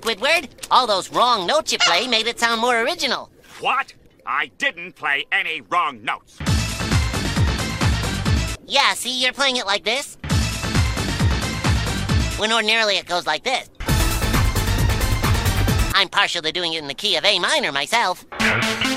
Squidward. All those wrong notes you play made it sound more original. What? I didn't play any wrong notes. Yeah, see, you're playing it like this. When ordinarily it goes like this. I'm partial to doing it in the key of A minor myself.